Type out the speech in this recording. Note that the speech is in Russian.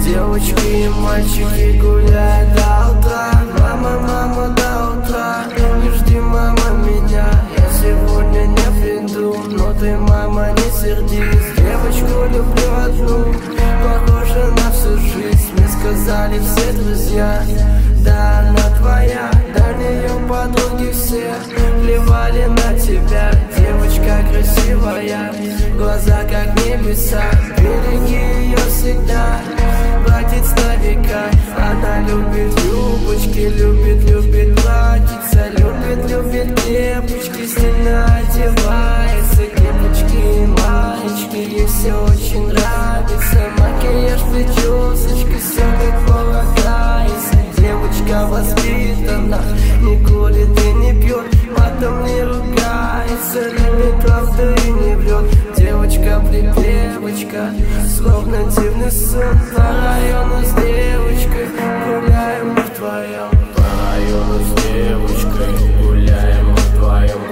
Девочки и мальчики гуляют до утра. Мама, мама, до утра. Не жди, мама, меня, я сегодня не приду. Но ты, мама, не сердись, девочку люблю одну, похожа на всю жизнь. Мне сказали все друзья, да она твоя. Дальние подруги все плевали на тебя. Девочка красивая, глаза как небеса. Береги ее всегда, братец на века. Она любит юбочки, любит платьица, любит кепочки, стильно одевается. Кепочки и маечки, ей все очень нравится. Макияж, причесочка, все как полагается. Девочка воспитана, не курит и не пьет, потом не ругается, любит правду и не врет. Девочка, словно дивный сон. По району с девочкой гуляем мы вдвоем. По району с девочкой гуляем мы вдвоем.